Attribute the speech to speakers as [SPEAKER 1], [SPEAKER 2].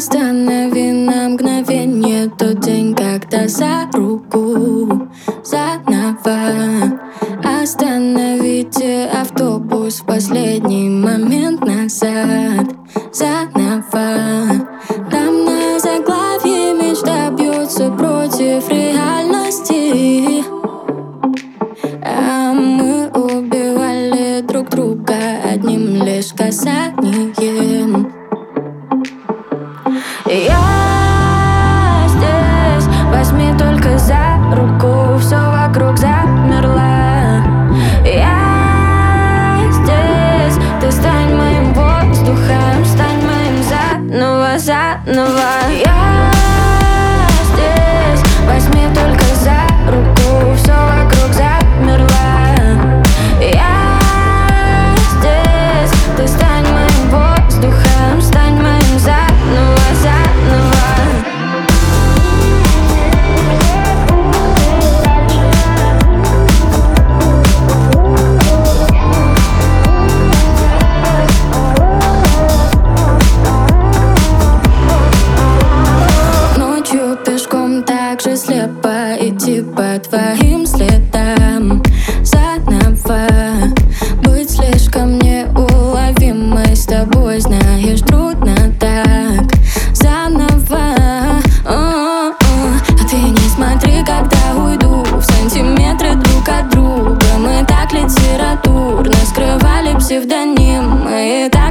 [SPEAKER 1] Останови на мгновенье тот день, когда за руку заново остановите автобус в последний момент назад. Заново там на заглавье мечта бьется против реальности, а мы убивали друг друга одним лишь касанием. Я здесь, возьми только за руку, все вокруг замерло. Я здесь, ты стань моим воздухом, стань моим заново, заново. Я здесь, возьми только за руку, все вокруг замерло. Я здесь, ты стань моим воздухом, стань моим заново, заново. Ночью пешком так же слепо идти по твоим следам. Заново быть слишком неуловимой с тобой, знаешь, трудно так. Заново а ты не смотри, когда уйду в сантиметры друг от друга. Мы так литературно скрывали псевдоним, мы так